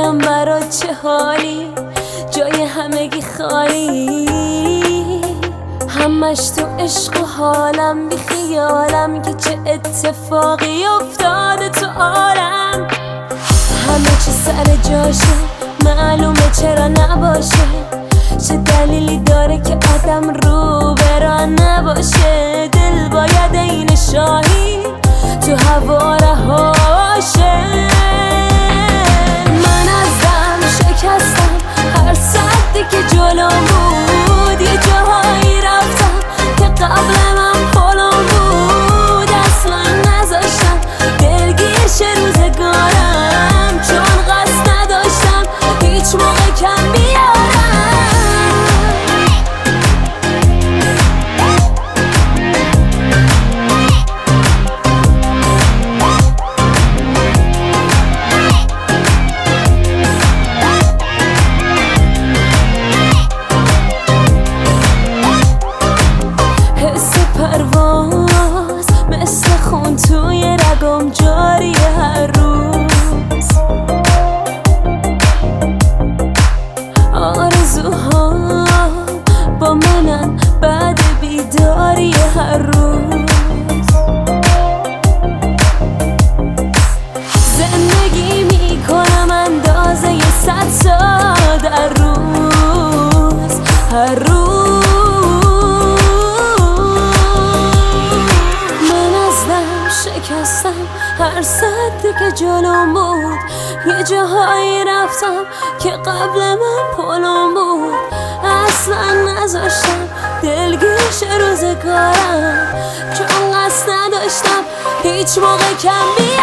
دلم برات چه حالی، جای همگی خالی، همش تو عشق و حالم، بی خیالم که چه اتفاقی افتاده تو عالم. همه چی سر جاشه، معلومه چرا نباشه، چه دلیلی داره که آدم رو برا نباشه. دل باید این شاهی تو هوا رهاشه. من ازم شکستم هر سدی که جلو بود، یه جاهایی رفتم که قبل من پلم بود. اصلا نذاشتم دلگیر شه روزگارم، چون قصد نداشتم هیچ موقع کم بیارم. پرواز مثل خون توی رگم جاری هر روز، آرزوها با منن بعد بیداری هر روز. زندگی میکنم اندازه 100 سال در روز، هر روز. شکستم هر سدی که جلوم بود، یه جاهایی رفتم که قبل من پلم بود. اصلا نذاشتم دلگیر شه روزگارم، چون قصد نداشتم هیچ موقع کم